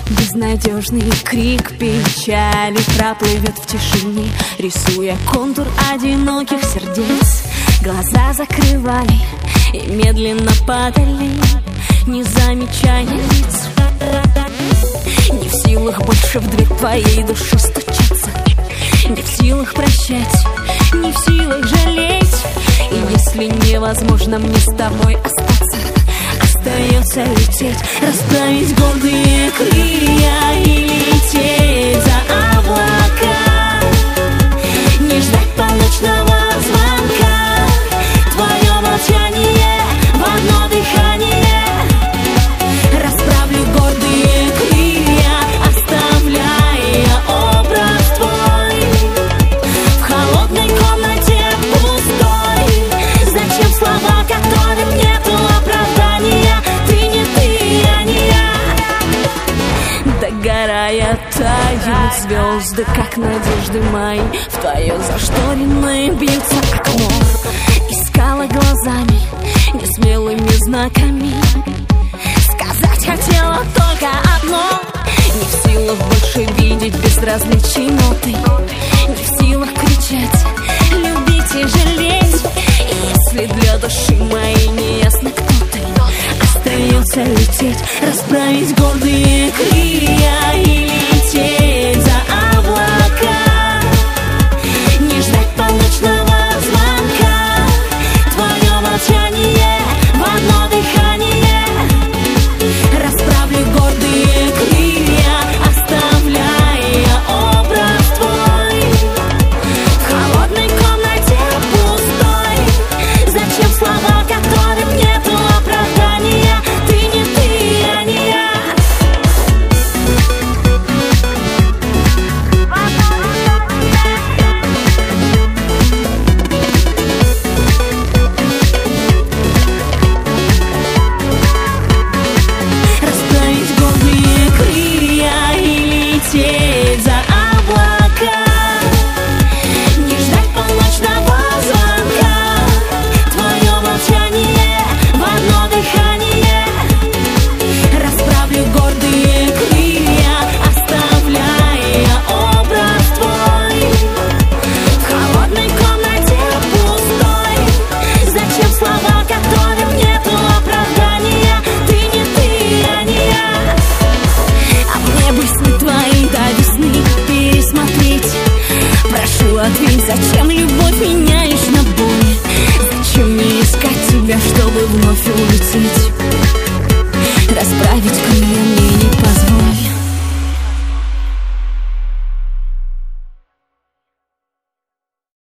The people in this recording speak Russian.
Безнадежный крик печали проплывет в тишине, рисуя контур одиноких сердец. Глаза закрывали и медленно падали, не замечая лиц. Не в силах больше в дверь твоей души стучаться, не в силах прощать, не в силах жалеть. И если невозможно мне с тобой остаться, остается лететь, расправить гордые крылья и лететь за облака. Не ждать полночного звонка, твое молчание в одно дыхание. Расправлю гордые крылья, оставляя образ твой в холодной комнате пустой. Зачем слова, которым нету оправдания? Ты не ты, я не я. Догорая, тают звезды, как надежды мои. В твое зашторенное бьется окно. Искала глазами, несмелыми знаками. Сказать хотела только одно. Не в силах больше видеть безразличий ноты, не в силах кричать, любить и жалеть. И если для души моей не ясно, кто ты, остается лететь, расправить гордые крылья и лететь за облака. Не ждать полночного звонка, твое молчание в одно дыхание. Расправлю гордые крылья, оставляя образ твой в холодной комнате пустой. Зачем слова, которым нету оправдания? Ты не ты, я не я. Расправить гордые крылья и лететь за облака. Не ждать полночного звонка, твое молчание в одно дыхание. Расправлю гордые крылья, оставляя образ твой в холодной комнате пустой. Зачем слова, которым нету оправдания? Ты не ты, я не я. А мне бы сны твои до весны пересмотреть. Прошу, ответь, зачем любовь меняешь на боль? Зачем мне искать тебя, чтобы вновь улететь?